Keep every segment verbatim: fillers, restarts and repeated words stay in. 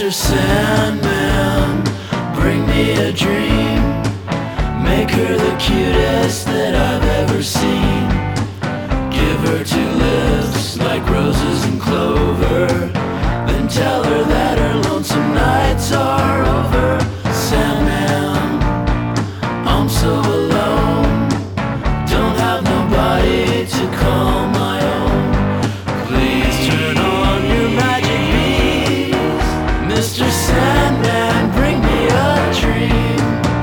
Mister Sandman, bring me a dream. Make her the cutest that I've ever seen. Give her two lips like roses and clover. Then tell her that her lonesome nights are over. Sandman, I'm so alone. Don't have nobody to call my own. Please turn on your magic beams. Mister Sandman, bring me a dream.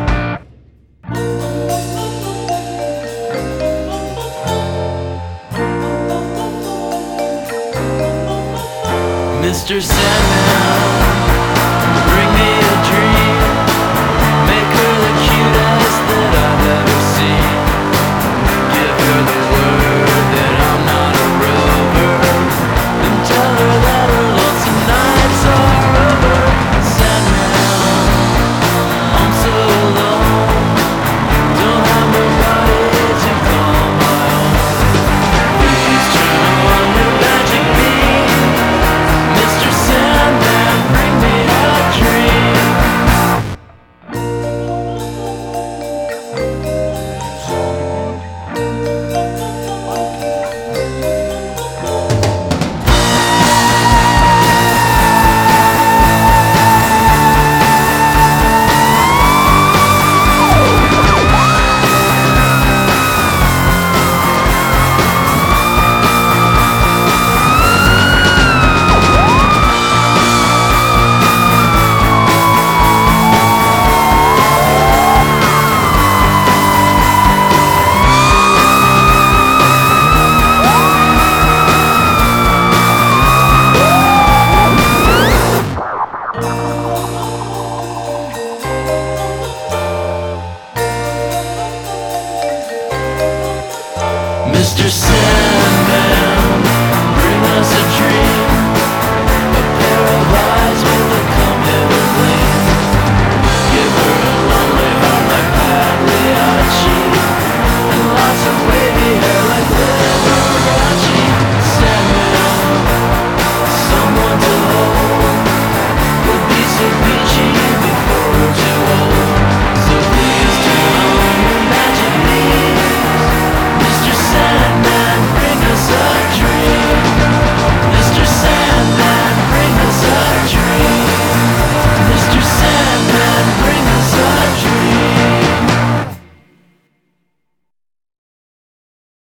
Mister Sandman, bring me a dream. Make her the cutest that I've ever seen. Give her the word that I'm not a rover. And tell her that her lonesome nights are over. Sandman, I'm so alone. Don't have nobody to call my own. Please turn on your magic beam. Mister Sandman, bring me a dream. Mister Sandman, bring us a dream.